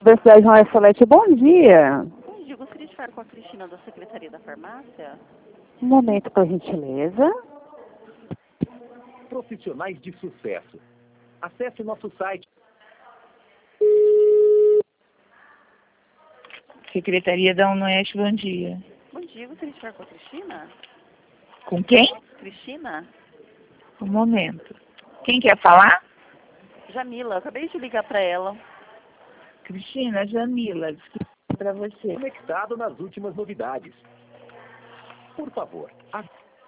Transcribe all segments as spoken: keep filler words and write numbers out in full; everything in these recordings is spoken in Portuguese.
Universidade João Solete, bom dia. Bom dia, gostaria de falar com a Cristina da Secretaria da Farmácia. Um momento, por gentileza. Profissionais de sucesso. Acesse nosso site. Secretaria da UNOeste, bom dia. Bom dia, gostaria de falar com a Cristina. Com quem? Cristina? Um momento. Quem quer falar? Jamila, acabei de ligar para ela. Cristina, Jamila, para você. Conectado nas últimas novidades. Por favor, a...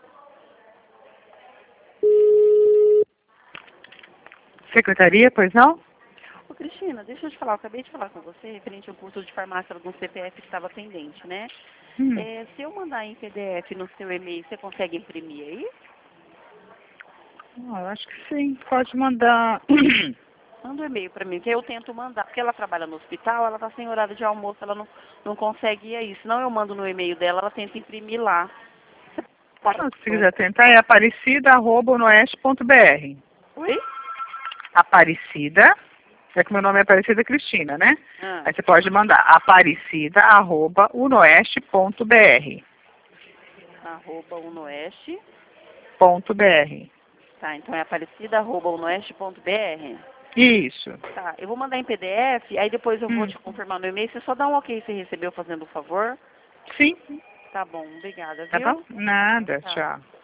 Secretaria, pois não? Ô, Cristina, deixa eu te falar, eu acabei de falar com você referente ao curso de farmácia do C P F que estava pendente, né? Hum. É, se eu mandar em P D F no seu e-mail, você consegue imprimir aí? Ah, eu acho que sim. Pode mandar. Manda um e-mail para mim, que eu tento mandar, porque ela trabalha no hospital, ela está sem horário de almoço, ela não, não consegue ir aí. Senão eu mando no e-mail dela, ela tenta imprimir lá. Ah, se quiser tentar, é aparecida arroba unoeste ponto br. Oi? Aparecida, é que meu nome é Aparecida Cristina, né? Ah. Aí você pode mandar aparecida arroba unoeste ponto br. Arroba unoeste. Ponto br. Tá, então é aparecida arroba unoeste ponto br. Isso. Tá, eu vou mandar em P D F, aí depois eu vou Hum. te confirmar no e-mail. Você só dá um ok se recebeu fazendo o favor. Sim. Tá bom, obrigada, Tá viu? bom? Nada, Tá. tchau.